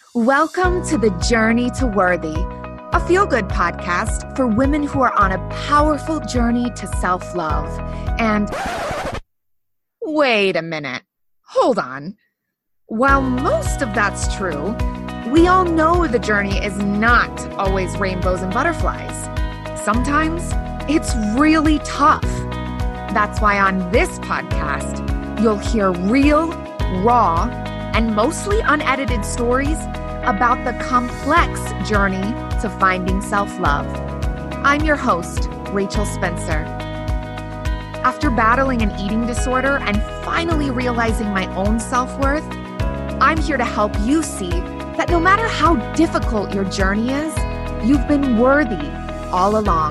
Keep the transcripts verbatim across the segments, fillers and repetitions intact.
Welcome to the Journey to Worthy, a feel-good podcast for women who are on a powerful journey to self-love. And wait a minute, hold on. While most of that's true, we all know the journey is not always rainbows and butterflies. Sometimes it's really tough. That's why on this podcast, you'll hear real, raw, and mostly unedited stories about the complex journey to finding self-love. I'm your host, Rachel Spencer. After battling an eating disorder and finally realizing my own self-worth, I'm here to help you see that no matter how difficult your journey is, you've been worthy all along.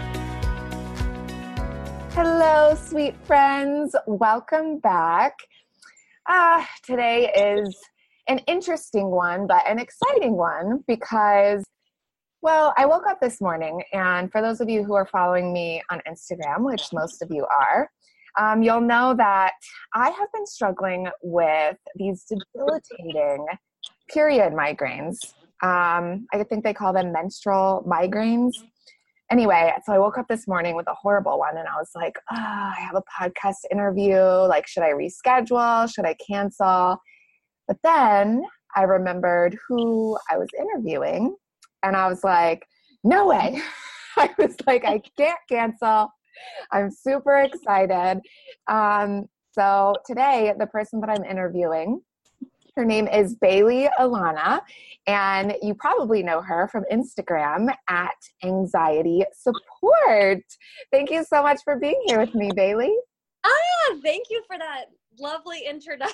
Hello, sweet friends. Welcome back. Uh, today is an interesting one, but an exciting one because, well, I woke up this morning, and for those of you who are following me on Instagram, which most of you are, um, you'll know that I have been struggling with these debilitating period migraines. Um, I think they call them menstrual migraines. Anyway, so I woke up this morning with a horrible one, and I was like, oh, I have a podcast interview. Like, should I reschedule? Should I cancel? But then I remembered who I was interviewing, and I was like, no way. I was like, I can't cancel. I'm super excited. Um, so today, the person that I'm interviewing, her name is Bailey Alana, and you probably know her from Instagram at Anxiety Support. Thank you so much for being here with me, Bailey. Ah, thank you for that lovely introduction.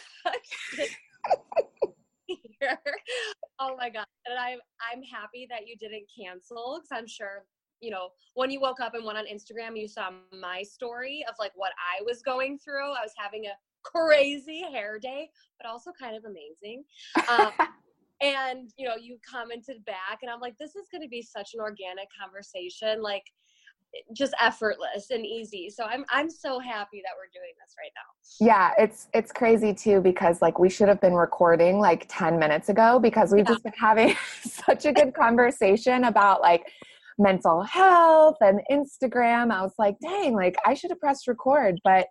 Here. Oh my God. And I'm, I'm happy that you didn't cancel, because I'm sure, you know, when you woke up and went on Instagram, you saw my story of like what I was going through. I was having a crazy hair day, but also kind of amazing. Um, and, you know, you commented back, and I'm like, this is going to be such an organic conversation, like just effortless and easy. So I'm, I'm so happy that we're doing this right now. Yeah, it's, it's crazy too, because like we should have been recording like ten minutes ago, because we've yeah. just been having such a good conversation about like mental health and Instagram. I was like, dang, like I should have pressed record, but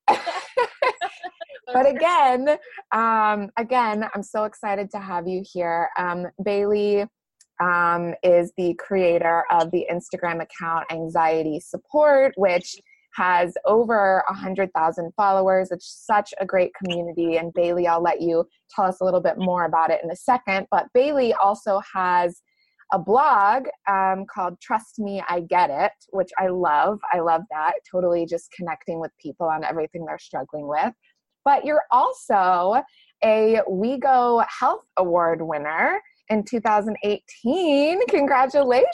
But again, um, again, I'm so excited to have you here. Um, Bailey um, is the creator of the Instagram account Anxiety Support, which has over one hundred thousand followers. It's such a great community. And Bailey, I'll let you tell us a little bit more about it in a second. But Bailey also has a blog um, called Trust Me, I Get It, which I love. I love that. Totally just connecting with people on everything they're struggling with. But you're also a WeGo Health Award winner in two thousand eighteen. Congratulations.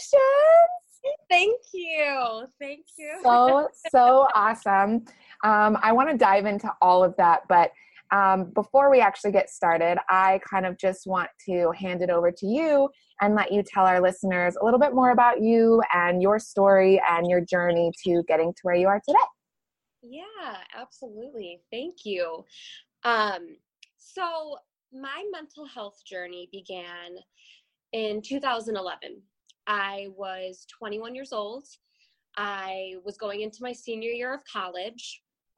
Thank you. Thank you. So, so awesome. Um, I want to dive into all of that. But um, before we actually get started, I kind of just want to hand it over to you and let you tell our listeners a little bit more about you and your story and your journey to getting to where you are today. Yeah, absolutely. Thank you. Um, so my mental health journey began in two thousand eleven. I was twenty-one years old. I was going into my senior year of college.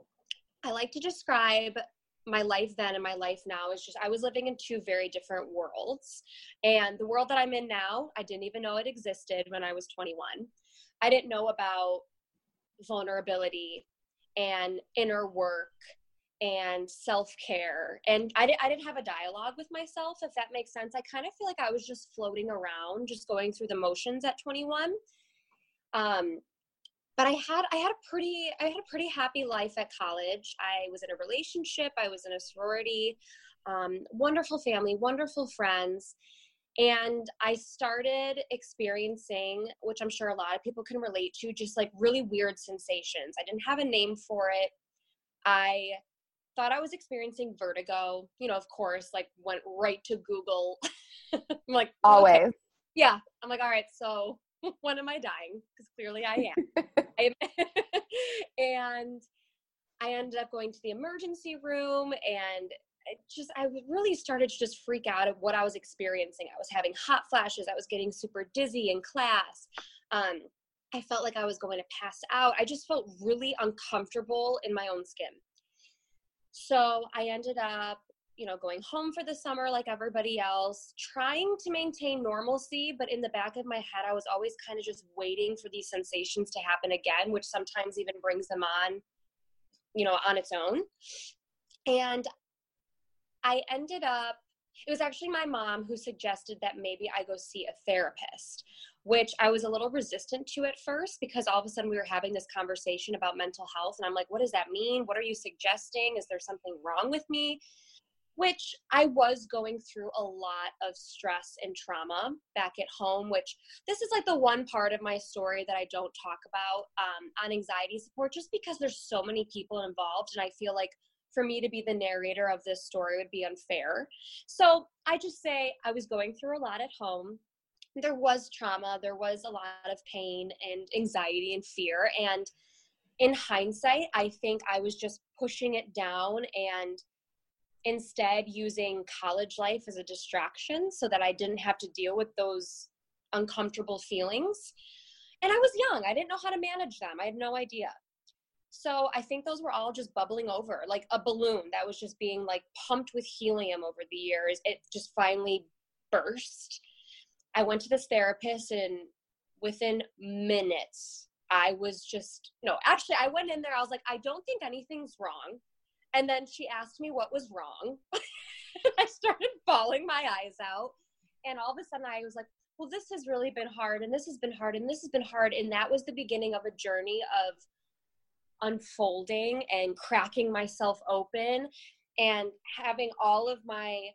I like to describe my life then and my life now is just, I was living in two very different worlds. And the world that I'm in now, I didn't even know it existed when I was twenty-one. I didn't know about vulnerability and inner work and self-care. And I, di- I didn't have a dialogue with myself, if that makes sense. I kind of feel like I was just floating around, just going through the motions at twenty-one. Um, but I had, I had a pretty, I had a pretty happy life at college. I was in a relationship. I was in a sorority, um, wonderful family, wonderful friends. And I started experiencing, which I'm sure a lot of people can relate to, just like really weird sensations. I didn't have a name for it. I thought I was experiencing vertigo, you know, of course, like went right to Google. I'm like, always. Okay. Yeah. I'm like, all right, so when am I dying? Because clearly I am. I am. And I ended up going to the emergency room, and it just, I really started to just freak out of what I was experiencing. I was having hot flashes. I was getting super dizzy in class. Um, I felt like I was going to pass out. I just felt really uncomfortable in my own skin. So I ended up, you know, going home for the summer like everybody else, trying to maintain normalcy, but in the back of my head, I was always kind of just waiting for these sensations to happen again, which sometimes even brings them on, you know, on its own. And I ended up, it was actually my mom who suggested that maybe I go see a therapist, which I was a little resistant to at first, because all of a sudden we were having this conversation about mental health. And I'm like, what does that mean? What are you suggesting? Is there something wrong with me? Which I was going through a lot of stress and trauma back at home, which this is like the one part of my story that I don't talk about um, on anxiety support, just because there's so many people involved. And I feel like for me to be the narrator of this story would be unfair. So I just say I was going through a lot at home. There was trauma, there was a lot of pain and anxiety and fear. And in hindsight, I think I was just pushing it down and instead using college life as a distraction so that I didn't have to deal with those uncomfortable feelings. And I was young. I didn't know how to manage them. I had no idea. So I think those were all just bubbling over like a balloon that was just being like pumped with helium over the years. It just finally burst. I went to this therapist, and within minutes, I was just, no, actually I went in there. I was like, I don't think anything's wrong. And then she asked me what was wrong. I started bawling my eyes out. And all of a sudden I was like, well, this has really been hard. And this has been hard. And this has been hard. And that was the beginning of a journey of unfolding and cracking myself open and having all of my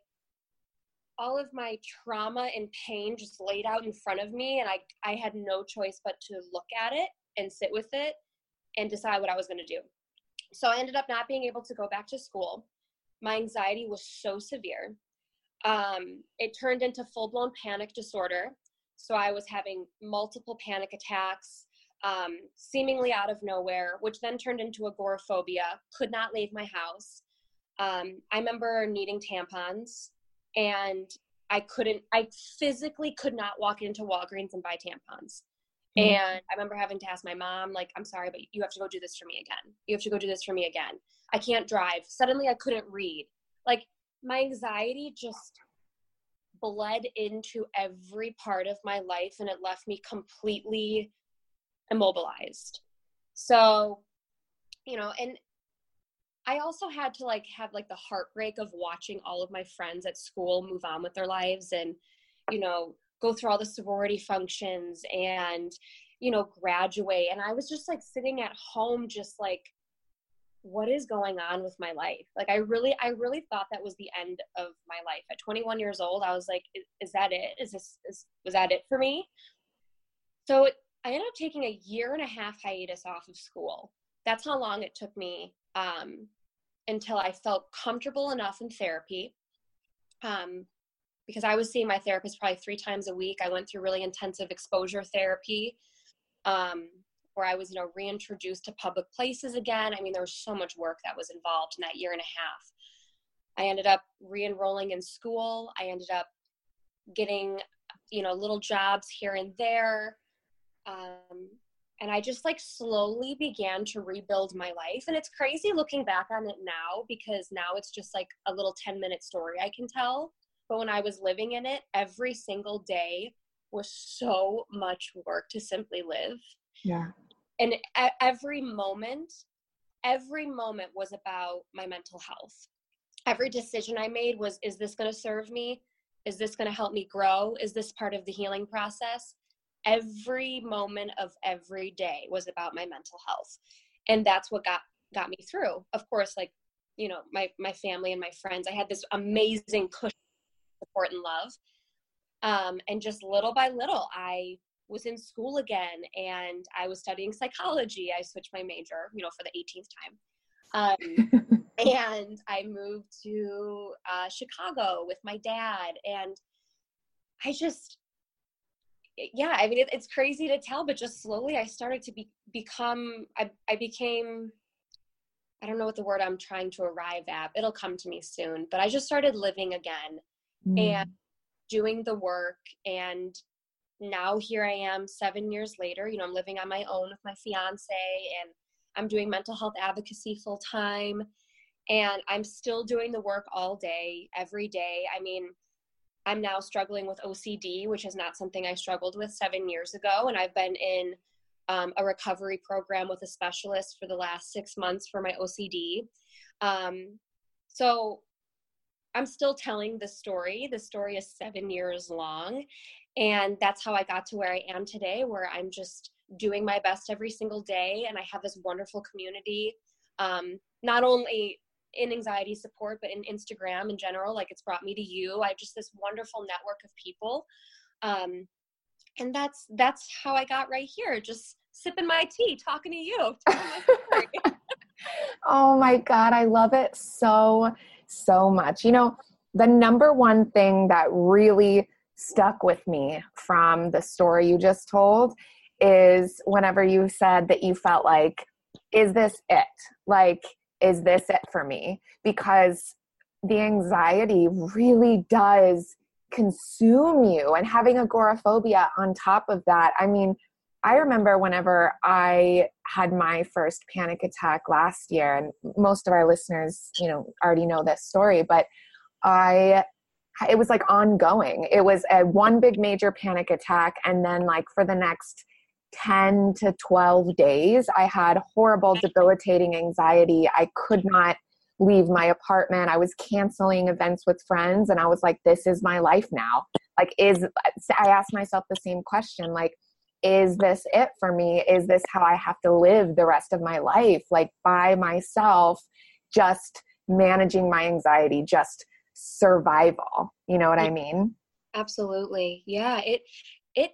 all of my trauma and pain just laid out in front of me. And I, I had no choice but to look at it and sit with it and decide what I was going to do. So I ended up not being able to go back to school. My anxiety was so severe. Um, it turned into full-blown panic disorder. So I was having multiple panic attacks, um, seemingly out of nowhere, which then turned into agoraphobia, could not leave my house. Um, I remember needing tampons, and I couldn't, I physically could not walk into Walgreens and buy tampons. Mm-hmm. And I remember having to ask my mom, like, I'm sorry, but you have to go do this for me again. You have to go do this for me again. I can't drive. Suddenly I couldn't read. Like, my anxiety just bled into every part of my life, and it left me completely immobilized. So, you know, and I also had to like have like the heartbreak of watching all of my friends at school move on with their lives and, you know, go through all the sorority functions and, you know, graduate. And I was just like sitting at home, just like, what is going on with my life? Like, I really, I really thought that was the end of my life. At twenty-one years old, I was like, is, is that it? Is this, is, was that it for me? So I ended up taking a year and a half hiatus off of school. That's how long it took me um, until I felt comfortable enough in therapy. Um, because I was seeing my therapist probably three times a week. I went through really intensive exposure therapy, um, where I was, you know, reintroduced to public places again. I mean, there was so much work that was involved in that year and a half. I ended up re-enrolling in school. I ended up getting, you know, little jobs here and there. Um, and I just like slowly began to rebuild my life. And it's crazy looking back on it now, because now it's just like a little ten minute story I can tell. But when I was living in it, every single day was so much work to simply live. Yeah. And every moment, every moment was about my mental health. Every decision I made was, is this going to serve me? Is this going to help me grow? Is this part of the healing process? Every moment of every day was about my mental health. And that's what got, got me through. Of course, like, you know, my, my family and my friends, I had this amazing cushion of support and love. Um, and just little by little, I was in school again, and I was studying psychology. I switched my major, you know, for the eighteenth time. Um, and I moved to uh, Chicago with my dad. And I just, yeah, I mean, it, it's crazy to tell, but just slowly I started to be, become, I, I became I don't know what the word I'm trying to arrive at. It'll come to me soon. But I just started living again Mm. and doing the work. And now here I am seven years later. You know, I'm living on my own with my fiance, and I'm doing mental health advocacy full time. And I'm still doing the work all day, every day. I mean, I'm now struggling with O C D, which is not something I struggled with seven years ago. And I've been in um, a recovery program with a specialist for the last six months for my O C D. Um, so I'm still telling the story. The story is seven years long. And that's how I got to where I am today, where I'm just doing my best every single day. And I have this wonderful community, um, not only in anxiety support, but in Instagram in general. Like, it's brought me to you. I have just this wonderful network of people. Um, and that's, that's how I got right here, just sipping my tea, talking to you. Telling my story. Oh my God, I love it so, so much. You know, the number one thing that really stuck with me from the story you just told is whenever you said that you felt like, is this it? Like, is this it for me? Because the anxiety really does consume you, and having agoraphobia on top of that. I mean, I remember whenever I had my first panic attack last year, and most of our listeners, you know, already know this story, but I, it was like ongoing. It was a one big major panic attack. And then like for the next ten to twelve days, I had horrible, debilitating anxiety. I could not leave my apartment. I was canceling events with friends. And I was like, this is my life now. Like, is, I asked myself the same question, like, is this it for me? Is this how I have to live the rest of my life? Like, by myself, just managing my anxiety, just survival. You know what I mean? Absolutely. Yeah. It, it,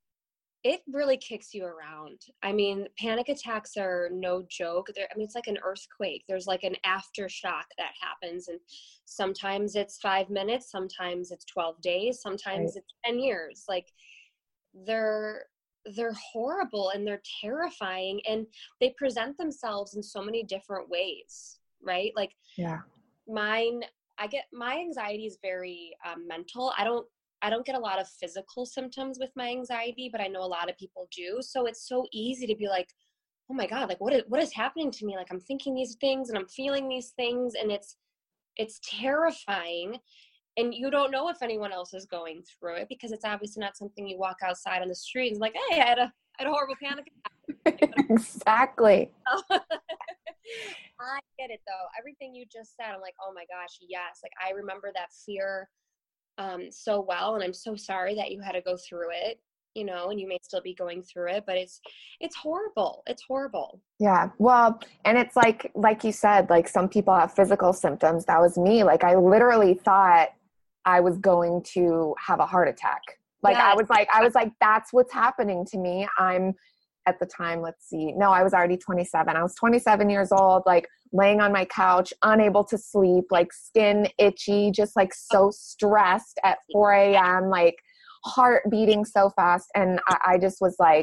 it really kicks you around. I mean, panic attacks are no joke. They're, I mean, it's like an earthquake. There's like an aftershock that happens. And sometimes it's five minutes, sometimes it's twelve days, sometimes Right. it's ten years. Like, they're, they're horrible and they're terrifying, and they present themselves in so many different ways, right? Like, Yeah. mine, I get, my anxiety is very um, mental. I don't, I don't get a lot of physical symptoms with my anxiety, but I know a lot of people do. So it's so easy to be like, oh my God, like what is, what is happening to me? Like, I'm thinking these things and I'm feeling these things, and it's, it's terrifying. And you don't know if anyone else is going through it, because it's obviously not something you walk outside on the street and it's like, hey, I had a, I had a horrible panic attack. Exactly. I get it though. Everything you just said, I'm like, oh my gosh, yes. Like, I remember that fear um, so well, and I'm so sorry that you had to go through it, you know, and you may still be going through it, but it's, it's horrible. It's horrible. Yeah. Well, and it's like, like you said, like some people have physical symptoms. That was me. Like, I literally thought I was going to have a heart attack. Like, I Yes. was like, I was like, that's what's happening to me. I'm at the time, let's see. No, I was already twenty-seven. I was twenty-seven years old, like laying on my couch, unable to sleep, like skin itchy, just like so stressed at four a.m., like heart beating so fast. And I, I just was like,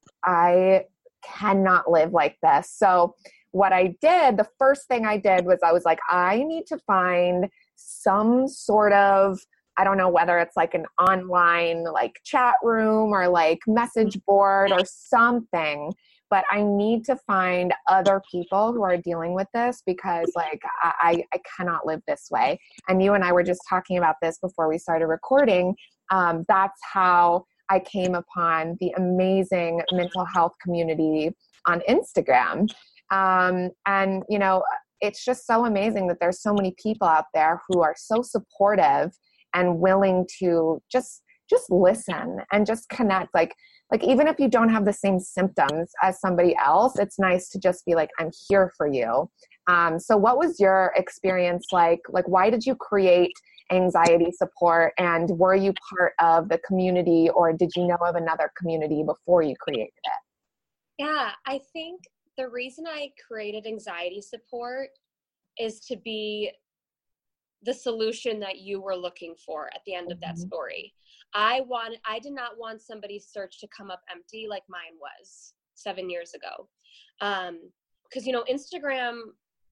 I cannot live like this. So what I did, the first thing I did was I was like, I need to find some sort of, I don't know whether it's like an online like chat room or like message board or something, but I need to find other people who are dealing with this, because like I, I cannot live this way. And you and I were just talking about this before we started recording. Um, that's how I came upon the amazing mental health community on Instagram. Um, and, you know, it's just so amazing that there's so many people out there who are so supportive and willing to just just listen and just connect. Like, like even if you don't have the same symptoms as somebody else, it's nice to just be like, I'm here for you. Um, so what was your experience like? Like, why did you create anxiety support, and were you part of the community, or did you know of another community before you created it? Yeah, I think the reason I created anxiety support is to be the solution that you were looking for at the end of that story. I want, I did not want somebody's search to come up empty like mine was seven years ago. Um, cause you know, Instagram,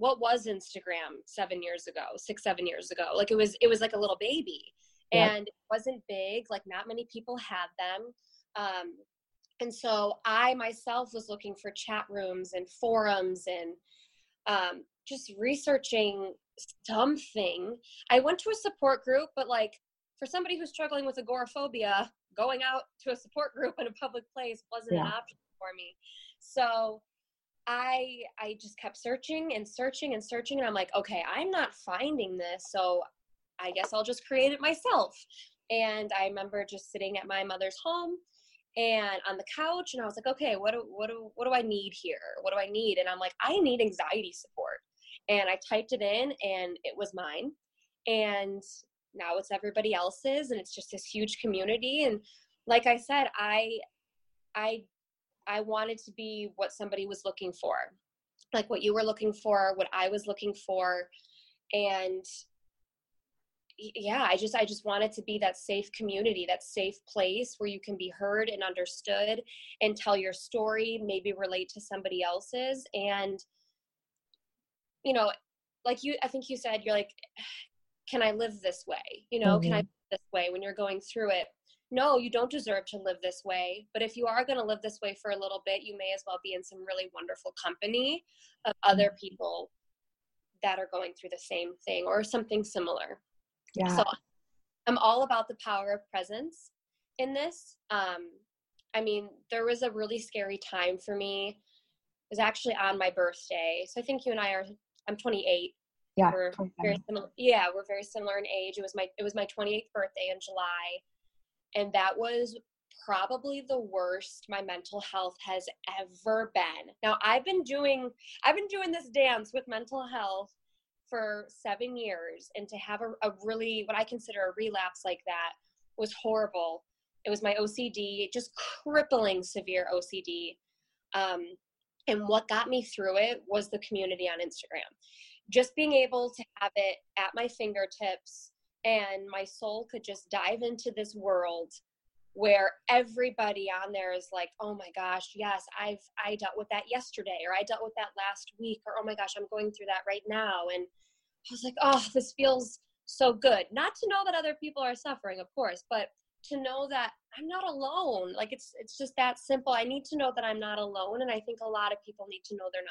what was Instagram seven years ago, six, seven years ago? Like it was, it was like a little baby, Yep. and it wasn't big. Like not many people had them. Um, and so I myself was looking for chat rooms and forums and um, just researching something. I went to a support group, but like for somebody who's struggling with agoraphobia, going out to a support group in a public place wasn't Yeah. an option for me. So I I just kept searching and searching and searching, and I'm like, okay, I'm not finding this, so I guess I'll just create it myself. And I remember just sitting at my mother's home and on the couch, and I was like, okay, what do, what do, what do I need here? What do I need? And I'm like, I need anxiety support. And I typed it in, and it was mine. And now it's everybody else's, and it's just this huge community. And like I said, I, I, I wanted to be what somebody was looking for, like what you were looking for, what I was looking for. And yeah, I just, I just wanted to be that safe community, that safe place where you can be heard and understood and tell your story, maybe relate to somebody else's. And, you know, like you, I think you said, you're like, can I live this way? You know, Mm-hmm. can I live this way when you're going through it? No, you don't deserve to live this way. But if you are going to live this way for a little bit, you may as well be in some really wonderful company of other people that are going through the same thing or something similar. Yeah. So I'm all about the power of presence in this. Um, I mean, there was a really scary time for me. It was actually on my birthday. So I think you and I are, I'm twenty-eight. Yeah. We're very similar. Yeah, we're very similar in age. It was my, it was my twenty-eighth birthday in July. And that was probably the worst my mental health has ever been. Now I've been doing, I've been doing this dance with mental health for seven years. And to have a, a really, what I consider a relapse like that was horrible. It was my O C D, just crippling severe O C D. Um, and what got me through it was the community on Instagram. Just being able to have it at my fingertips, and my soul could just dive into this world where everybody on there is like, oh my gosh, yes, I've, I dealt with that yesterday, or I dealt with that last week, or, oh my gosh, I'm going through that right now. And I was like, oh, this feels so good. Not to know that other people are suffering, of course, but to know that I'm not alone. Like it's, it's just that simple. I need to know that I'm not alone. And I think a lot of people need to know they're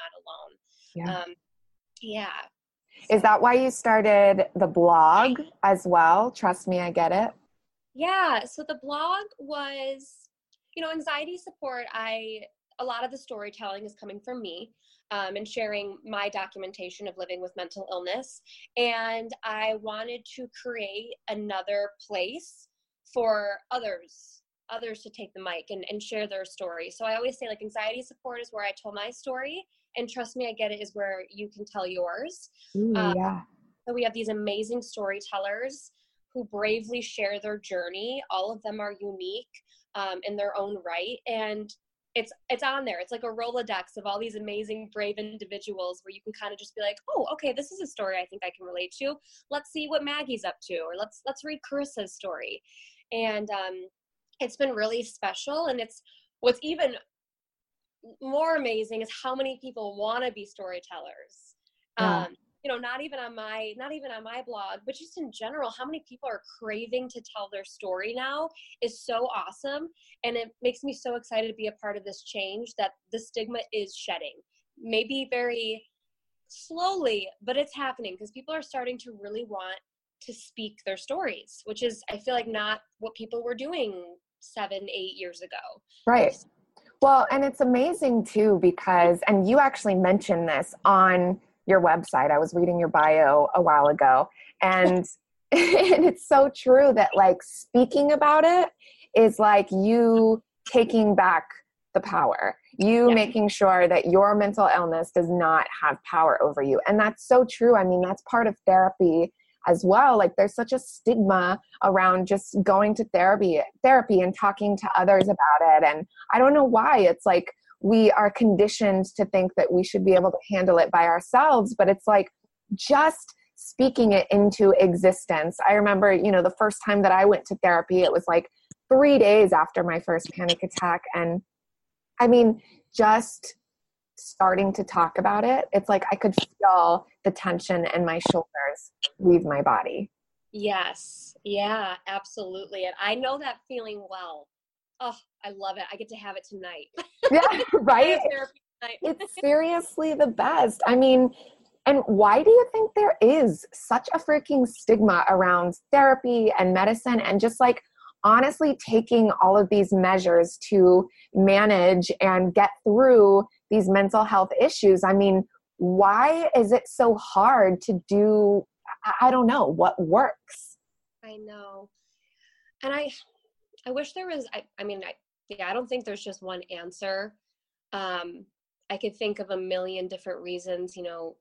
not alone. Yeah. Um, yeah. Is that why you started the blog as well? Trust Me, I Get It. Yeah. So the blog was, you know, anxiety support. I, a lot of the storytelling is coming from me um, and sharing my documentation of living with mental illness. And I wanted to create another place for others, others to take the mic and, and share their story. So I always say like anxiety support is where I tell my story, and Trust Me, I Get It is where you can tell yours. Ooh, Um, yeah. so we have these amazing storytellers who bravely share their journey. All of them are unique um, in their own right. And it's it's on there. It's like a Rolodex of all these amazing, brave individuals where you can kind of just be like, oh, okay, this is a story I think I can relate to. Let's see what Maggie's up to, or let's let's read Carissa's story. And um, it's been really special. And it's what's even more amazing is how many people want to be storytellers. Yeah. Um, you know, not even on my, not even on my blog, but just in general, how many people are craving to tell their story now is so awesome. And it makes me so excited to be a part of this change that the stigma is shedding. Maybe very slowly, but it's happening because people are starting to really want to speak their stories, which is, I feel like, not what people were doing seven, eight years ago. Right. Well, and it's amazing too, because, and you actually mentioned this on your website. I was reading your bio a while ago, and, and it's so true that like speaking about it is like you taking back the power, you Yeah. making sure that your mental illness does not have power over you. And that's so true. I mean, that's part of therapy as well. Like there's such a stigma around just going to therapy, therapy and talking to others about it. And I don't know why. It's like we are conditioned to think that we should be able to handle it by ourselves, but it's like just speaking it into existence. I remember, you know, the first time that I went to therapy, it was like three days after my first panic attack. And I mean, just starting to talk about it, it's like I could feel the tension in my shoulders leave my body. Yes. Yeah, absolutely. And I know that feeling well. Oh, I love it. I get to have it tonight. Yeah, I right? have therapy tonight. It's seriously the best. I mean, and why do you think there is such a freaking stigma around therapy and medicine and just like honestly taking all of these measures to manage and get through these mental health issues? I mean, why is it so hard to do, I don't know, what works? I know. And I I wish there was I, I mean I yeah, I don't think there's just one answer. Um I could think of a million different reasons, you know,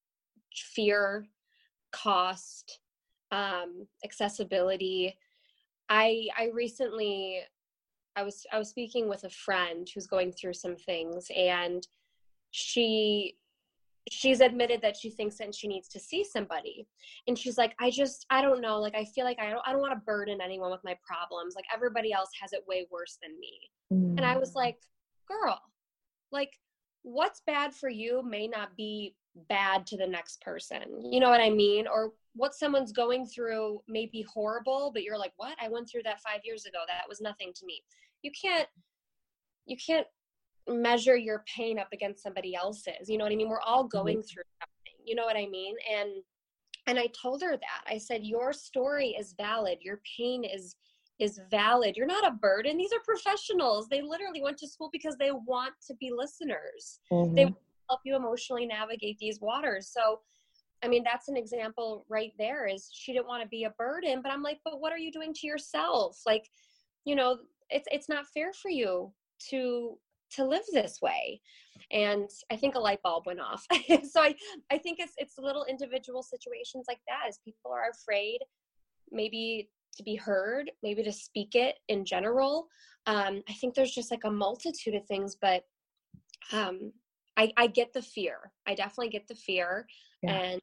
fear, cost, um, accessibility. I I recently I was I was speaking with a friend who's going through some things, and she she's admitted that she thinks that she needs to see somebody. And she's like, I just I don't know, like I feel like I don't I don't want to burden anyone with my problems. Like everybody else has it way worse than me. Mm. And I was like, girl, like what's bad for you may not be bad to the next person. You know what I mean? Or what someone's going through may be horrible, but you're like, what? I went through that five years ago. That was nothing to me. You can't, you can't measure your pain up against somebody else's. You know what I mean? We're all going mm-hmm. through something. You know what I mean? And, and I told her that. I said, your story is valid. Your pain is is valid. You're not a burden. These are professionals. They literally went to school because they want to be listeners. Mm-hmm. They help you emotionally navigate these waters. So, I mean, that's an example right there is she didn't want to be a burden, but I'm like, but what are you doing to yourself? Like, you know, it's, it's not fair for you to, to live this way. And I think a light bulb went off. So I, I think it's, it's little individual situations like that as people are afraid, maybe to be heard, maybe to speak it in general. Um, I think there's just like a multitude of things, but um, I, I get the fear. I definitely get the fear. Yeah. And,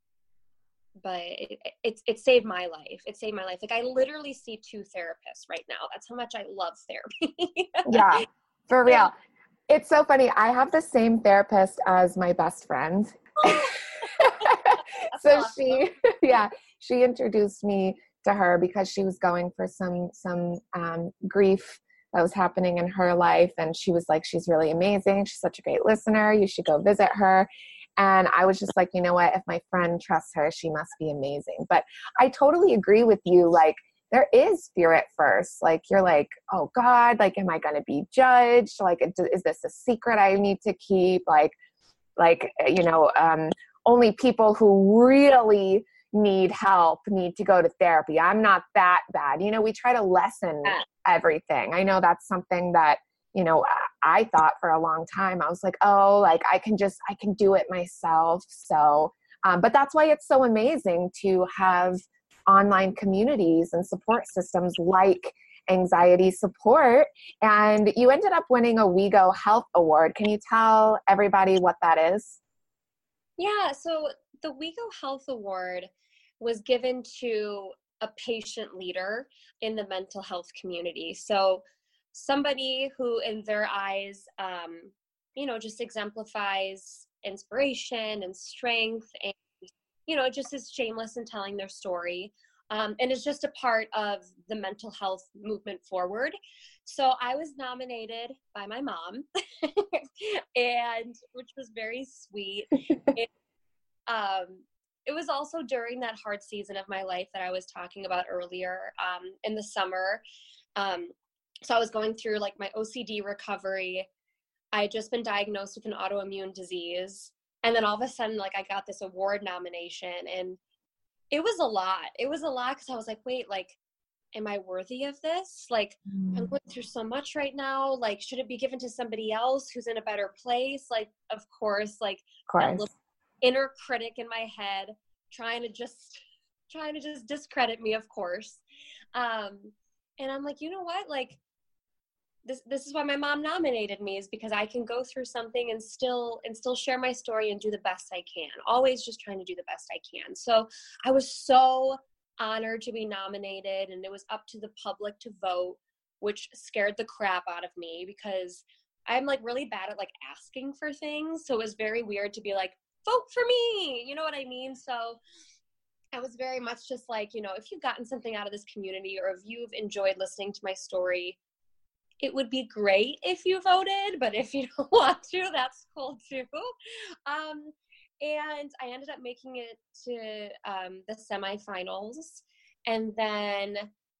but it, it, it saved my life. It saved my life. Like I literally see two therapists right now. That's how much I love therapy. Yeah, for real. It's so funny. I have the same therapist as my best friend. So awesome. she, yeah, she introduced me to her because she was going for some, some um, grief that was happening in her life. And she was like, she's really amazing. She's such a great listener. You should go visit her. And I was just like, you know what, if my friend trusts her, she must be amazing. But I totally agree with you. Like there is fear at first. Like you're like, oh God, like, am I going to be judged? Like, is this a secret I need to keep? Like, like, you know, um, only people who really need help need to go to therapy. I'm not that bad. You know, we try to lessen everything. I know that's something that, you know, I thought for a long time. I was like, oh, like I can just, I can do it myself. So, um, but that's why it's so amazing to have online communities and support systems like Anxiety Support. And you ended up winning a WeGo Health Award. Can you tell everybody what that is? Yeah, so the WeGo Health Award was given to a patient leader in the mental health community. So somebody who in their eyes, um, you know, just exemplifies inspiration and strength and, you know, just is shameless in telling their story. Um, and is just a part of the mental health movement forward. So I was nominated by my mom, and which was very sweet. It, um, it was also during that hard season of my life that I was talking about earlier, um, in the summer. Um, so I was going through like my O C D recovery. I had just been diagnosed with an autoimmune disease. And then all of a sudden, like I got this award nomination, and it was a lot. It was a lot because I was like, wait, like, am I worthy of this? Like, mm. I'm going through so much right now. Like, should it be given to somebody else who's in a better place? Like, of course, like of course. that little inner critic in my head trying to just, trying to just discredit me, of course. Um, and I'm like, you know what? Like, this, this is why my mom nominated me, is because I can go through something and still, and still share my story and do the best I can. Always just trying to do the best I can. So I was so honored to be nominated, and it was up to the public to vote, which scared the crap out of me because I'm like really bad at like asking for things. So it was very weird to be like, vote for me. You know what I mean? So I was very much just like, you know, if you've gotten something out of this community or if you've enjoyed listening to my story, it would be great if you voted, but if you don't want to, that's cool too. Um, and I ended up making it to um, the semifinals. And then,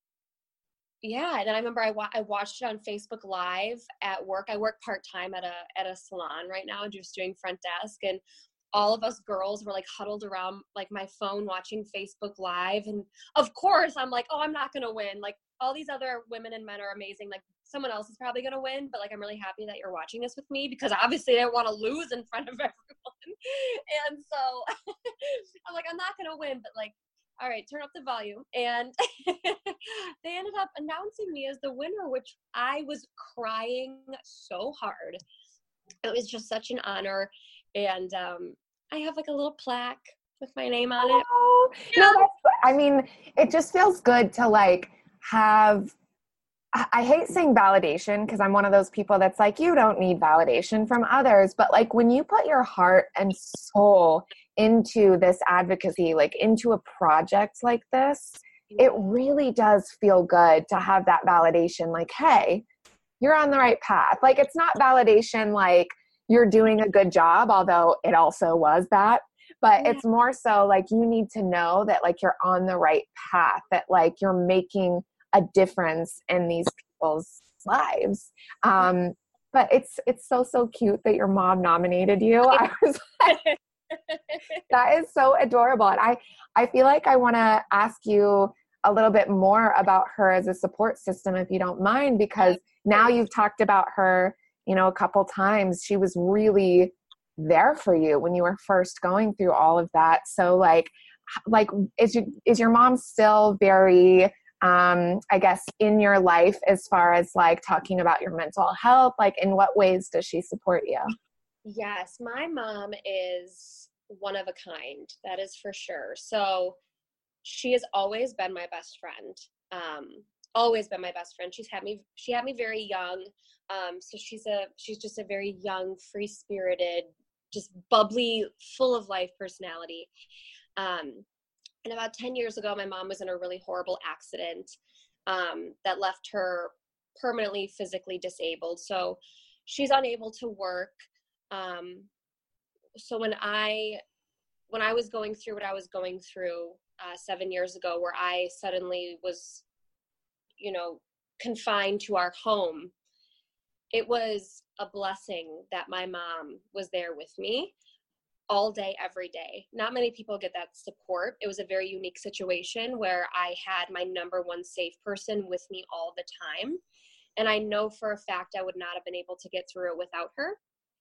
yeah, and then I remember I, wa- I watched it on Facebook Live at work. I work part-time at a at a salon right now, just doing front desk. And all of us girls were like huddled around like my phone watching Facebook Live. And of course, I'm like, oh, I'm not going to win. Like all these other women and men are amazing. Like someone else is probably going to win, but like, I'm really happy that you're watching this with me because obviously I don't want to lose in front of everyone. And so I'm like, I'm not going to win, but like, all right, turn up the volume. And they ended up announcing me as the winner, which I was crying so hard. It was just such an honor. And um, I have like a little plaque with my name on it. Oh, Yeah. no, that's, I mean, it just feels good to like have, I, I hate saying validation because I'm one of those people that's like, you don't need validation from others. But like when you put your heart and soul into this advocacy, like into a project like this, it really does feel good to have that validation. Like, hey, you're on the right path. Like, it's not validation like you're doing a good job, although it also was that. But Yeah. it's more so like you need to know that like you're on the right path, that like you're making a difference in these people's lives. Um, but it's it's so, so cute that your mom nominated you. I was like, that is so adorable. And I, I feel like I want to ask you a little bit more about her as a support system, if you don't mind, because now you've talked about her, you know, a couple times. She was really there for you when you were first going through all of that. So like, like, is your, is your mom still very, um, I guess, in your life as far as like talking about your mental health? Like, in what ways does she support you? Yes, my mom is one of a kind. That is for sure. So she has always been my best friend. Um, always been my best friend. She's had me, she had me very young. Um, so she's a, she's just a very young, free-spirited, just bubbly, full of life personality. Um, and about ten years ago, my mom was in a really horrible accident, um, that left her permanently physically disabled. So she's unable to work. Um, so when I, when I was going through what I was going through, uh, seven years ago, where I suddenly was, you know, confined to our home, it was a blessing that my mom was there with me all day, every day. Not many people get that support. It was a very unique situation where I had my number one safe person with me all the time. And I know for a fact I would not have been able to get through it without her.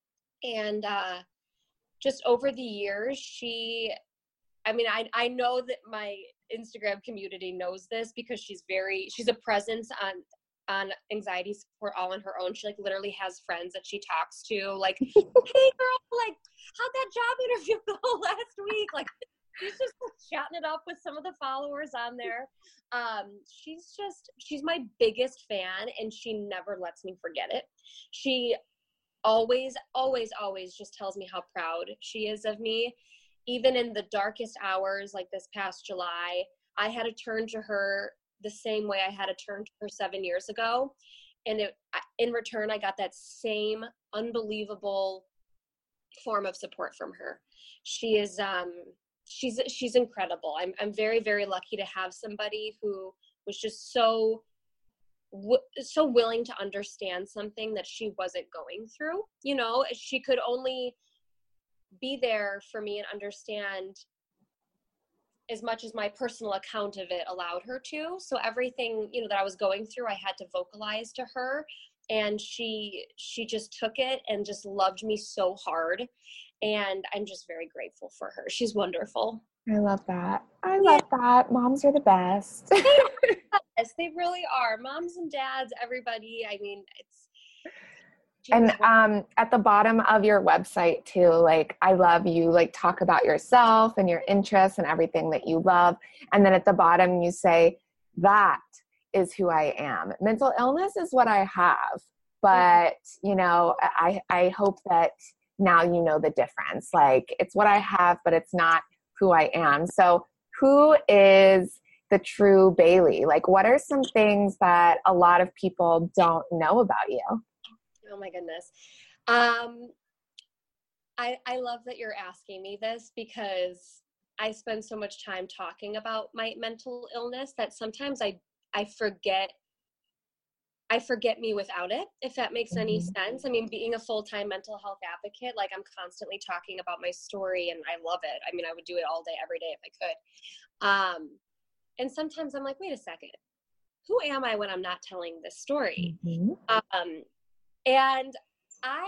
And uh, just over the years, she, I mean, I I know that my Instagram community knows this because she's very, she's a presence on on anxiety support all on her own. She like literally has friends that she talks to, like, hey girl, like, how'd that job interview go last week? Like, she's just chatting it up with some of the followers on there. Um, she's just, she's my biggest fan, and she never lets me forget it. She always, always, always just tells me how proud she is of me. Even in the darkest hours, like this past July, I had to turn to her the same way I had to turn to her seven years ago. And it, in return, I got that same unbelievable form of support from her. She is, um, she's, she's incredible. I'm, I'm very, very lucky to have somebody who was just so, w- so willing to understand something that she wasn't going through. You know, she could only be there for me and understand as much as my personal account of it allowed her to. So everything, you know, that I was going through, I had to vocalize to her, and she, she just took it and just loved me so hard. And I'm just very grateful for her. She's wonderful. I love that. I Yeah. love that. Moms are the best. Yes, they really are. Moms and dads, everybody. I mean, it's, and um, at the bottom of your website too, like, I love you, like, talk about yourself and your interests and everything that you love. And then at the bottom you say, that is who I am. Mental illness is what I have. but you know, I, I hope that now you know the difference. Like it's what I have, but it's not who I am. So who is the true Bailey? Like what are some things that a lot of people don't know about you? Oh my goodness. Um, I, I love that you're asking me this because I spend so much time talking about my mental illness that sometimes I, I forget, I forget me without it, if that makes any Mm-hmm. sense. I mean, being a full-time mental health advocate, like I'm constantly talking about my story and I love it. I mean, I would do it all day, every day if I could. Um, and sometimes I'm like, wait a second, who am I when I'm not telling this story? Mm-hmm. Um, and I,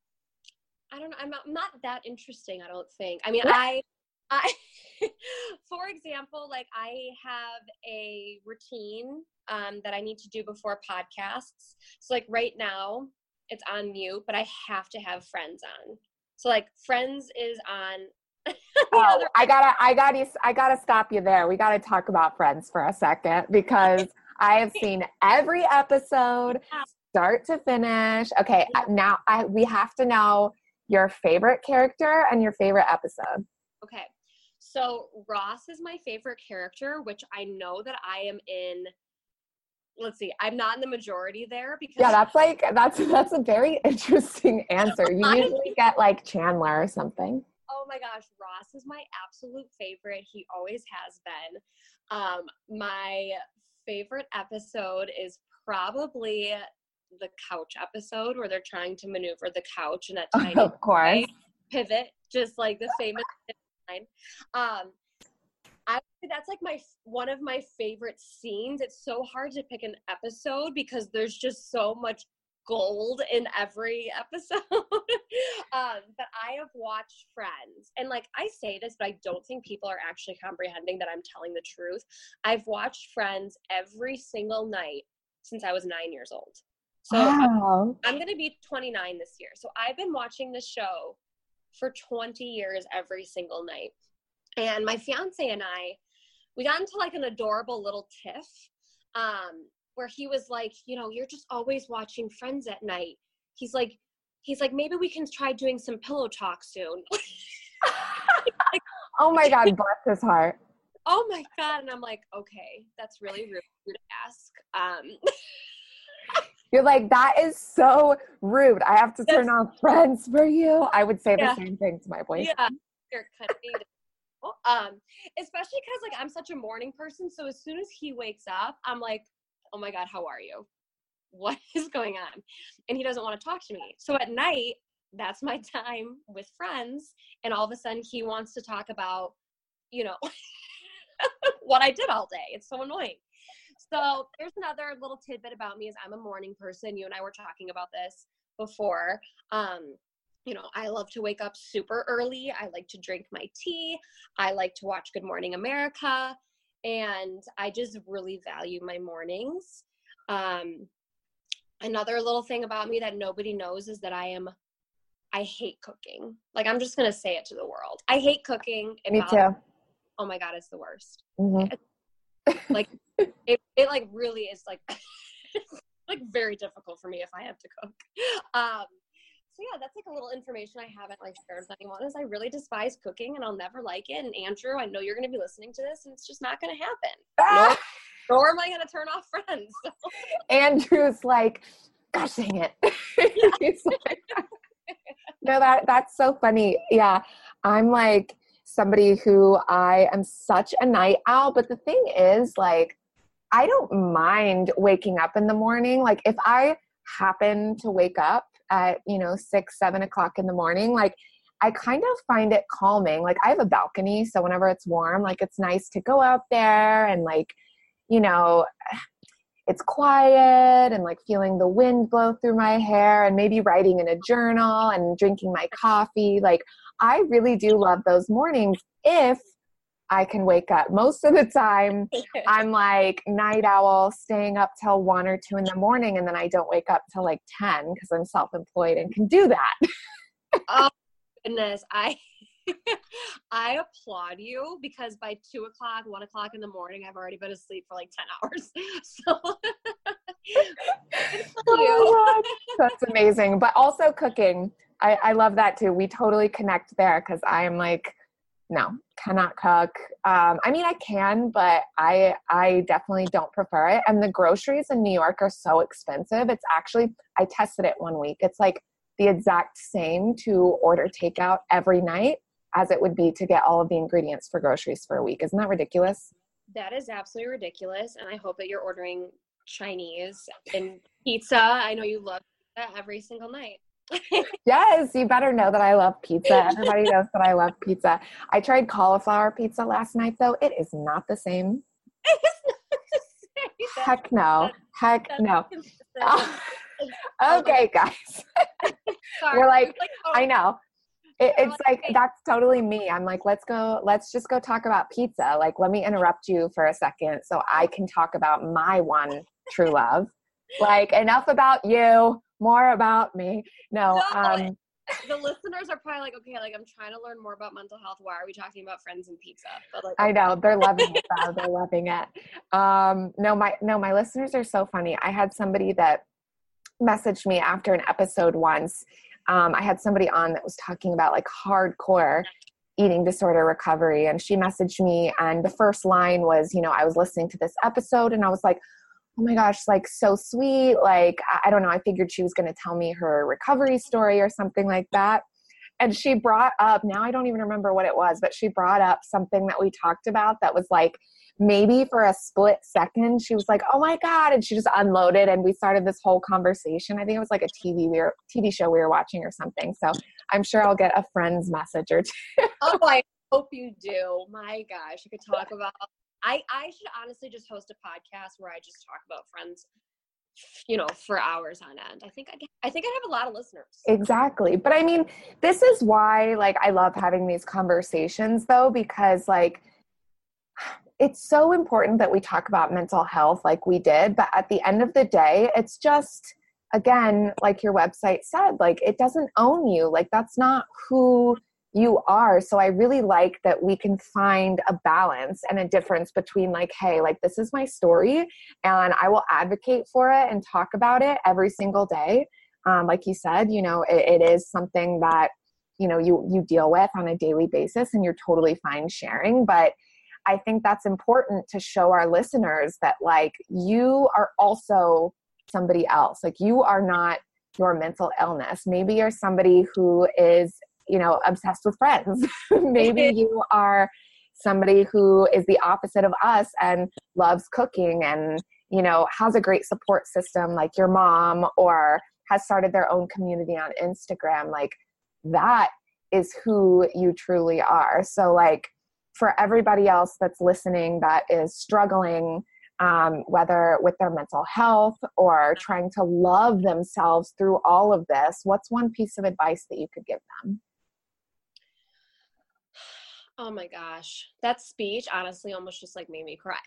I don't know, I'm not, I'm not that interesting, I don't think. I mean, I, I, for example, like I have a routine um, that I need to do before podcasts. So like right now it's on mute, but I have to have Friends on. So like Friends is on. the Oh, other- I gotta, I gotta, I gotta stop you there. We gotta talk about Friends for a second because I have seen every episode, start to finish. Okay, Yeah. now I we have to know your favorite character and your favorite episode. Okay, so Ross is my favorite character, which I know that I am in. Let's see, I'm not in the majority there because Yeah, that's like that's that's a very interesting answer. You usually get like Chandler or something. Oh my gosh, Ross is my absolute favorite. He always has been. Um, my favorite episode is probably the couch episode where they're trying to maneuver the couch in that tiny Of course. pivot, just like the famous line. Um, I that's like my one of my favorite scenes. It's so hard to pick an episode because there's just so much gold in every episode. um, but I have watched Friends, and like I say this, but I don't think people are actually comprehending that I'm telling the truth. I've watched Friends every single night since I was nine years old. So Wow. I'm, I'm going to be twenty-nine this year. So I've been watching the show for twenty years every single night. And my fiance and I, we got into like an adorable little tiff um, where he was like, you know, you're just always watching Friends at night. He's like, he's like, maybe we can try doing some pillow talk soon. Like, oh my God, bless his heart. Oh my God. And I'm like, okay, that's really rude to ask. Um, You're like, that is so rude. I have to turn on Friends for you. I would say yeah. the same thing to my boyfriend. Yeah, they're kind of um, especially because like I'm such a morning person. So as soon as he wakes up, I'm like, oh my God, how are you? What is going on? And he doesn't want to talk to me. So at night, that's my time with Friends. And all of a sudden he wants to talk about, you know, what I did all day. It's so annoying. So there's another little tidbit about me is I'm a morning person. You and I were talking about this before. Um, you know, I love to wake up super early. I like to drink my tea. I like to watch Good Morning America. And I just really value my mornings. Um, another little thing about me that nobody knows is that I am, I hate cooking. Like, I'm just going to say it to the world. I hate cooking. It Me bothers- too. Oh my God, it's the worst. Mm-hmm. It's, like, it, it like really is like, like very difficult for me if I have to cook. Um, So yeah, that's like a little information I haven't like shared with anyone is I really despise cooking and I'll never like it. And Andrew, I know you're going to be listening to this and it's just not going to happen. Ah! Nor, nor am I going to turn off Friends. Andrew's like, gosh dang it. He's like, no, that that's so funny. Yeah. I'm like somebody who I am such a night owl. But the thing is, like, I don't mind waking up in the morning. Like if I happen to wake up at, you know, six, seven o'clock in the morning, like I kind of find it calming. Like I have a balcony. So whenever it's warm, like it's nice to go out there and like, you know, it's quiet and like feeling the wind blow through my hair and maybe writing in a journal and drinking my coffee. Like I really do love those mornings if I can wake up. Most of the time I'm like night owl, staying up till one or two in the morning. And then I don't wake up till like ten because I'm self-employed and can do that. Oh goodness. I, I applaud you because by two o'clock, one o'clock in the morning, I've already been asleep for like ten hours. So Oh That's amazing. But also cooking. I, I love that too. We totally connect there because I'm like, no, cannot cook. Um, I mean, I can, but I I definitely don't prefer it. And the groceries in New York are so expensive. It's actually, I tested it one week. It's like the exact same to order takeout every night as it would be to get all of the ingredients for groceries for a week. Isn't that ridiculous? That is absolutely ridiculous. And I hope that you're ordering Chinese and pizza. I know you love that every single night. Yes, you better know that I love pizza. Everybody knows that I love pizza. I tried cauliflower pizza last night, though. It is not the same. It is not the same. Heck no. Heck That's no. consistent. Okay, guys. Sorry. We're like, like oh, I know. It, You're it's like, like, that's totally me. I'm like, let's go, let's just go talk about pizza. Like, let me interrupt you for a second so I can talk about my one true love. Like, enough about you, more about me. No, no, um, the listeners are probably like, okay, like I'm trying to learn more about mental health. Why are we talking about friends and pizza? But like, I know they're loving it though. They're loving it. Um, no, my, no, my listeners are so funny. I had somebody that messaged me after an episode once. Um, I had somebody on that was talking about like hardcore eating disorder recovery. And she messaged me and the first line was, you know, I was listening to this episode and I was like, oh my gosh, like so sweet. Like, I, I don't know. I figured she was going to tell me her recovery story or something like that. And she brought up, now I don't even remember what it was, but she brought up something that we talked about that was like, maybe for a split second, she was like, oh my God. And she just unloaded and we started this whole conversation. I think it was like a T V, we were, T V show we were watching or something. So I'm sure I'll get a friend's message or two. oh, I hope you do. My gosh, you could talk about, I, I should honestly just host a podcast where I just talk about friends, you know, for hours on end. I think I, I think I have a lot of listeners. Exactly. But I mean, this is why, like, I love having these conversations though, because like, it's so important that we talk about mental health like we did, but at the end of the day, it's just, again, like your website said, like it doesn't own you. Like that's not who you are. So I really like that we can find a balance and a difference between like, hey, like this is my story and I will advocate for it and talk about it every single day. Um, like you said, you know, it, it is something that, you know, you, you deal with on a daily basis and you're totally fine sharing, but I think that's important to show our listeners that like you are also somebody else. Like you are not your mental illness. Maybe you're somebody who is, you know, obsessed with friends. Maybe you are somebody who is the opposite of us and loves cooking and, you know, has a great support system like your mom or has started their own community on Instagram. Like that is who you truly are. So like, for everybody else that's listening that is struggling, um, whether with their mental health or trying to love themselves through all of this, what's one piece of advice that you could give them? Oh my gosh. That speech honestly almost just like made me cry.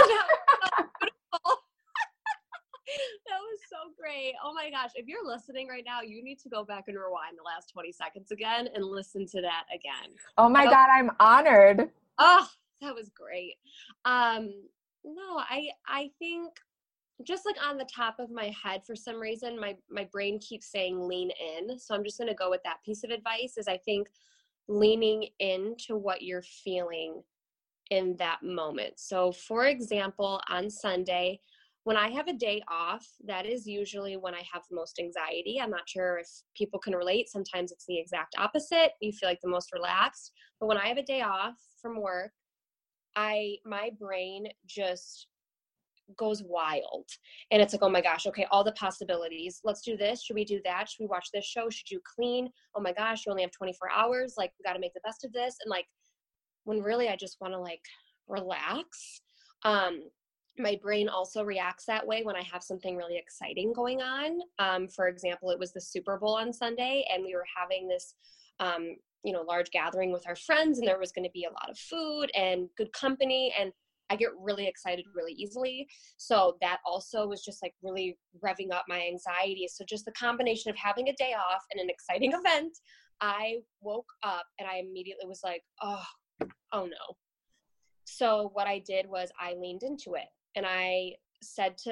That was so great. Oh my gosh. If you're listening right now, you need to go back and rewind the last twenty seconds again and listen to that again. Oh my that God, I'm honored. Oh, that was great. Um, no, I I think just like on the top of my head, for some reason, my my brain keeps saying lean in. So I'm just gonna go with that piece of advice is I think leaning into what you're feeling in that moment. So for example, on Sunday, when I have a day off, that is usually when I have the most anxiety. I'm not sure if people can relate. Sometimes it's the exact opposite. You feel like the most relaxed. But when I have a day off from work, I my brain just goes wild. And it's like, oh my gosh, okay, all the possibilities. Let's do this. Should we do that? Should we watch this show? Should you clean? Oh my gosh, you only have twenty-four hours. Like, we got to make the best of this. And like, when really I just want to like relax. Um, my brain also reacts that way when I have something really exciting going on. Um, for example, it was the Super Bowl on Sunday and we were having this, um, you know, large gathering with our friends and there was going to be a lot of food and good company. And I get really excited really easily. So that also was just like really revving up my anxiety. So just the combination of having a day off and an exciting event, I woke up and I immediately was like, oh, oh no. So what I did was I leaned into it and I said to,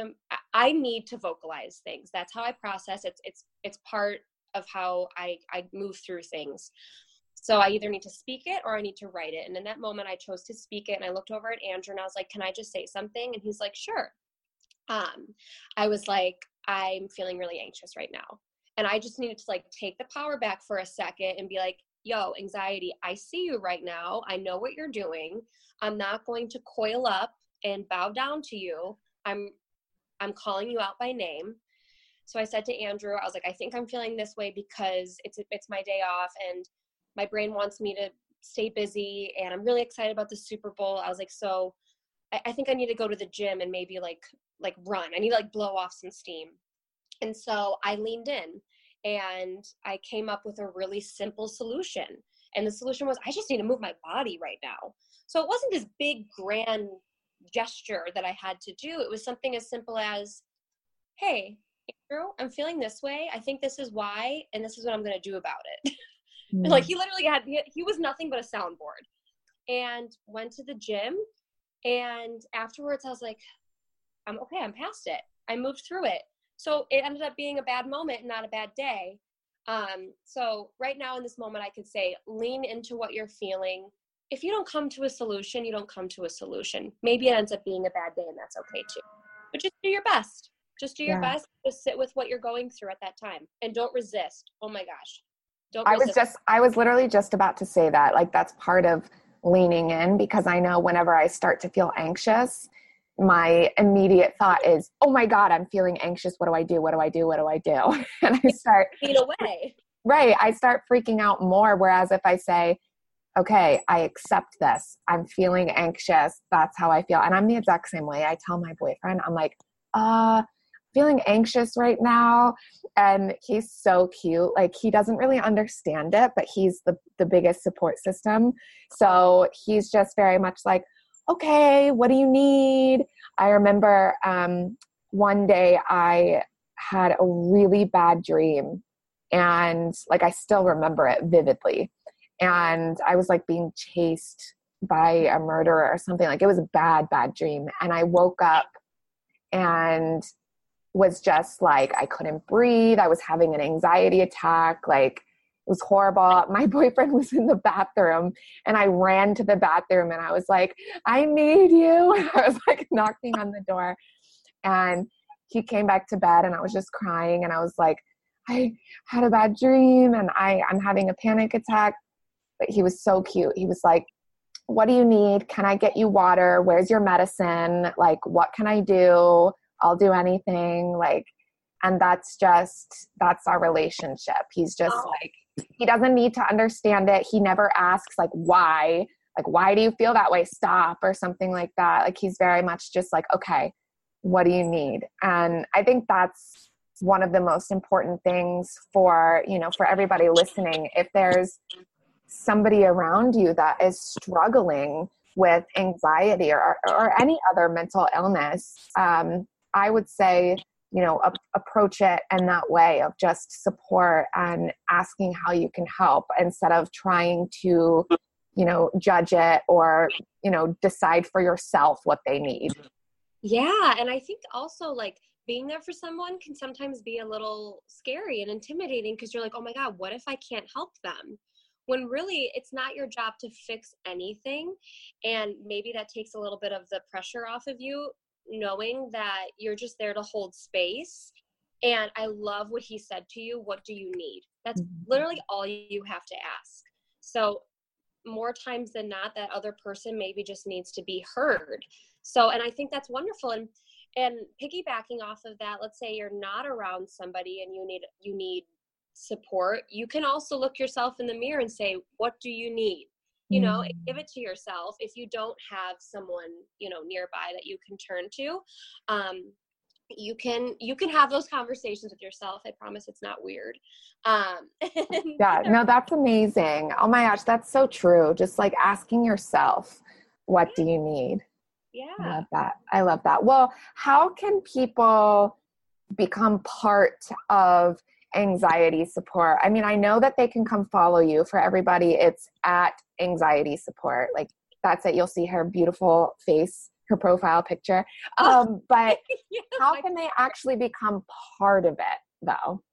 I need to vocalize things. That's how I process. It's, it's, it's part of how I, I move through things. So I either need to speak it or I need to write it. And in that moment I chose to speak it, and I looked over at Andrew and I was like, can I just say something? And he's like, sure. Um, I was like, I'm feeling really anxious right now. And I just needed to like take the power back for a second and be like, yo, anxiety, I see you right now. I know what you're doing. I'm not going to coil up and bow down to you. I'm, I'm calling you out by name. So I said to Andrew, I was like, I think I'm feeling this way because it's, it's my day off and my brain wants me to stay busy and I'm really excited about the Super Bowl. I was like, so I, I think I need to go to the gym and maybe like, like run. I need to like blow off some steam. And so I leaned in and I came up with a really simple solution. And the solution was, I just need to move my body right now. So it wasn't this big grand gesture that I had to do. It was something as simple as, hey, Andrew, I'm feeling this way. I think this is why, and this is what I'm going to do about it. Mm. Like he literally had, he, he was nothing but a soundboard, and went to the gym. And afterwards I was like, I'm okay. I'm past it. I moved through it. So it ended up being a bad moment and not a bad day. Um, so right now in this moment, I could say, lean into what you're feeling. If you don't come to a solution, you don't come to a solution. Maybe it ends up being a bad day, and that's okay too. But just do your best. Just do your yeah. best. Just sit with what you're going through at that time, and don't resist. Oh my gosh. Don't I resist. was just, I was literally just about to say that, like, that's part of leaning in, because I know whenever I start to feel anxious, my immediate thought is, oh my God, I'm feeling anxious. What do I do? What do I do? What do I do? And I start, in a way. Right. I start freaking out more. Whereas if I say, okay, I accept this, I'm feeling anxious. That's how I feel. And I'm the exact same way. I tell my boyfriend, I'm like, uh, feeling anxious right now. And he's so cute. Like, he doesn't really understand it, but he's the, the biggest support system. So he's just very much like, okay, what do you need? I remember um, one day I had a really bad dream, and like, I still remember it vividly. And I was like being chased by a murderer or something. Like, it was a bad, bad dream. And I woke up and was just like, I couldn't breathe. I was having an anxiety attack. Like, it was horrible. My boyfriend was in the bathroom, and I ran to the bathroom and I was like, I need you. I was like knocking on the door, and he came back to bed, and I was just crying. And I was like, I had a bad dream and I, I'm having a panic attack. But he was so cute. He was like, what do you need? Can I get you water? Where's your medicine? Like, what can I do? I'll do anything. Like, and that's just, that's our relationship. He's just oh. like, he doesn't need to understand it. He never asks like, why, like, why do you feel that way? Stop, or something like that. Like, he's very much just like, okay, what do you need? And I think that's one of the most important things for, you know, for everybody listening. If there's somebody around you that is struggling with anxiety or, or any other mental illness, um, I would say, you know, a, approach it in that way of just support and asking how you can help, instead of trying to, you know, judge it or, you know, decide for yourself what they need. Yeah. And I think also, like, being there for someone can sometimes be a little scary and intimidating, because you're like, oh my God, what if I can't help them? When really it's not your job to fix anything. And maybe that takes a little bit of the pressure off of you, knowing that you're just there to hold space. And I love what he said to you. What do you need? That's literally all you have to ask. So more times than not, that other person maybe just needs to be heard. So, and I think that's wonderful. And, and piggybacking off of that, let's say you're not around somebody and you need, you need support. You can also look yourself in the mirror and say, what do you need? You know, mm. give it to yourself. If you don't have someone, you know, nearby that you can turn to, um, you can, you can have those conversations with yourself. I promise it's not weird. Um, yeah, no, that's amazing. Oh my gosh, that's so true. Just like asking yourself, what do you need? Yeah. I love that. I love that. Well, how can people become part of anxiety support? I mean, I know that they can come follow you. For everybody, it's at anxiety support. Like, that's it. You'll see her beautiful face, her profile picture. Um, but Yeah, how my- can they actually become part of it though?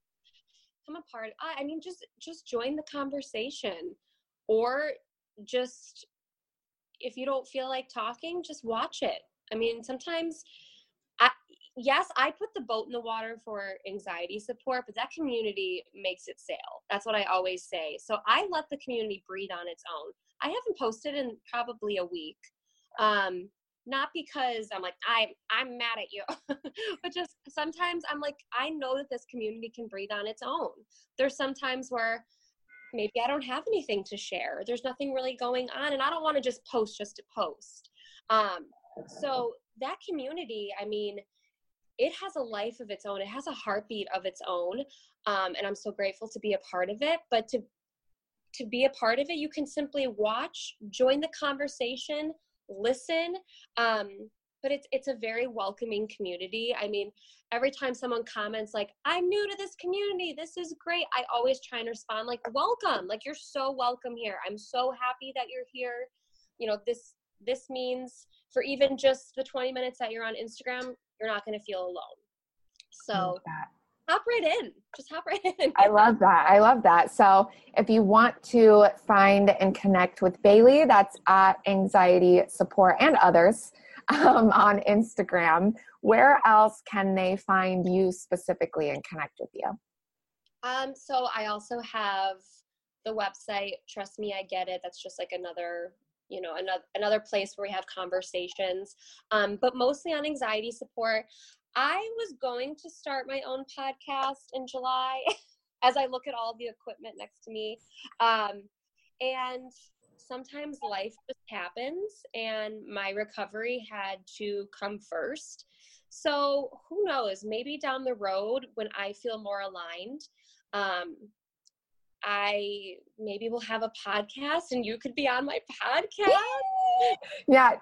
Come apart. I I mean, just just join the conversation, or just if you don't feel like talking, just watch it. I mean, sometimes, I, yes, I put the boat in the water for anxiety support, but that community makes it sail. That's what I always say. So I let the community breathe on its own. I haven't posted in probably a week. Um, not because I'm like, I, I'm mad at you, but just sometimes I'm like, I know that this community can breathe on its own. There's some times where maybe I don't have anything to share. There's nothing really going on, and I don't want to just post just to post. Um, so that community, I mean, it has a life of its own. It has a heartbeat of its own. Um, and I'm so grateful to be a part of it. But to to be a part of it, you can simply watch, join the conversation, listen. Um, but it's it's a very welcoming community. I mean, every time someone comments like, I'm new to this community, this is great, I always try and respond like, welcome, like you're so welcome here. I'm so happy that you're here. You know, this this means for even just the twenty minutes that you're on Instagram, you're not going to feel alone. So hop right in. Just hop right in. I love that. I love that. So if you want to find and connect with Bailey, that's at Anxiety Support and others um, on Instagram. Where else can they find you specifically and connect with you? Um, so I also have the website, Trust Me, I Get It. That's just like another, you know, another, another place where we have conversations, um, but mostly on anxiety support. I was going to start my own podcast in July as I look at all the equipment next to me. Um, and sometimes life just happens, and my recovery had to come first. So who knows, maybe down the road when I feel more aligned, um, I maybe will have a podcast and you could be on my podcast. Yeah.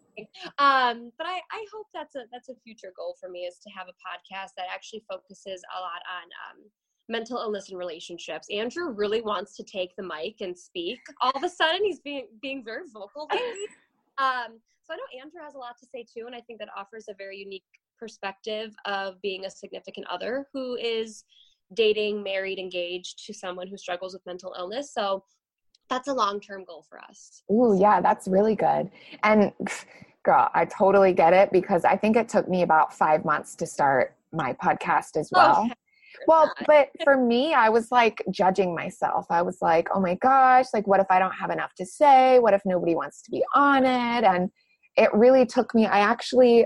Um, but I, I hope that's a that's a future goal for me, is to have a podcast that actually focuses a lot on um, mental illness and relationships. Andrew really wants to take the mic and speak. All of a sudden, he's being being very vocal lately. Um, so I know Andrew has a lot to say too, and I think that offers a very unique perspective of being a significant other who is dating, married, engaged to someone who struggles with mental illness. So that's a long-term goal for us. Ooh, yeah, that's really good. And girl, I totally get it, because I think it took me about five months to start my podcast as well. Oh, well, but for me, I was like judging myself. I was like, oh my gosh, like what if I don't have enough to say? What if nobody wants to be on it? And it really took me, I actually,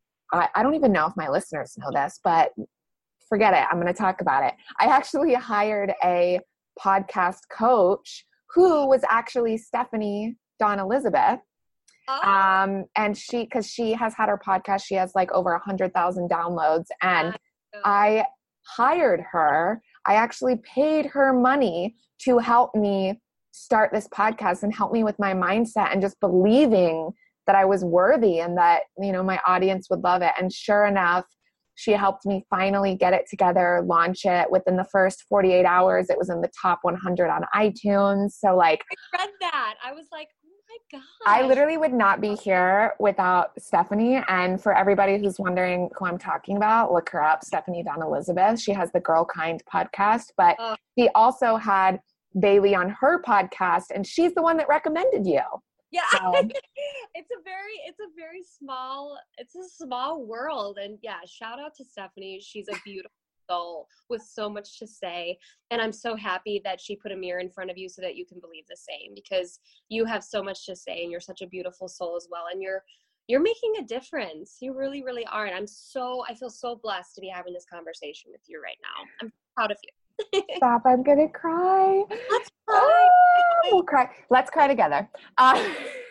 I, I don't even know if my listeners know this, but forget it. I'm going to talk about it. I actually hired a podcast coach who was actually Stephanie Dawn Elizabeth. Oh. Um, and she, cause she has had her podcast, she has like over a hundred thousand downloads, and uh, I hired her. I actually paid her money to help me start this podcast and help me with my mindset and just believing that I was worthy and that, you know, my audience would love it. And sure enough, she helped me finally get it together, launch it. Within the first forty-eight hours, it was in the top one hundred on iTunes. So like, I read that. I was like, oh my gosh. I literally would not be here without Stephanie. And for everybody who's wondering who I'm talking about, look her up, Stephanie Dawn Elizabeth. She has the Girl Kind podcast, but oh. she also had Bailey on her podcast, and she's the one that recommended you. Yeah, so. it's a very, it's a very small, it's a small world. And yeah, shout out to Stephanie. She's a beautiful soul with so much to say. And I'm so happy that she put a mirror in front of you so that you can believe the same, because you have so much to say and you're such a beautiful soul as well. And you're, you're making a difference. You really, really are. And I'm so, I feel so blessed to be having this conversation with you right now. I'm proud of you. Stop, I'm gonna cry. Let's cry. Oh, we'll cry. Let's cry together. Uh,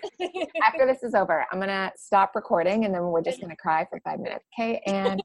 after this is over, I'm gonna stop recording and then we're just gonna cry for five minutes. Okay, and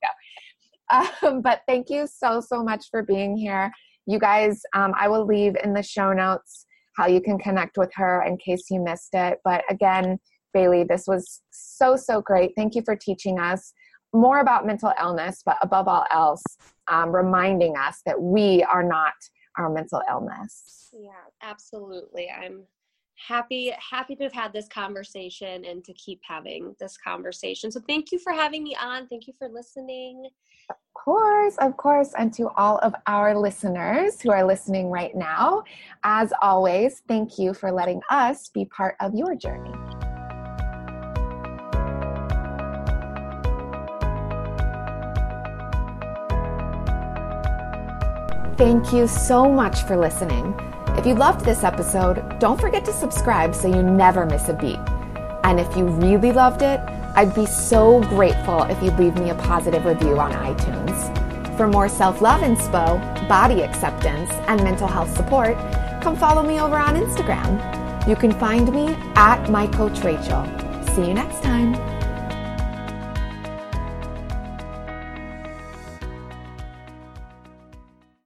go. Um, but thank you so, so much for being here. You guys, um, I will leave in the show notes how you can connect with her in case you missed it. But again, Bailey, this was so, so great. Thank you for teaching us more about mental illness, but above all else, um, reminding us that we are not our mental illness. Yeah, absolutely. I'm happy, happy to have had this conversation and to keep having this conversation. So thank you for having me on. Thank you for listening. Of course, of course. And to all of our listeners who are listening right now, as always, thank you for letting us be part of your journey. Thank you so much for listening. If you loved this episode, don't forget to subscribe so you never miss a beat. And if you really loved it, I'd be so grateful if you'd leave me a positive review on iTunes. For more self-love inspo, body acceptance, and mental health support, come follow me over on Instagram. You can find me at my coach Rachel. See you next time.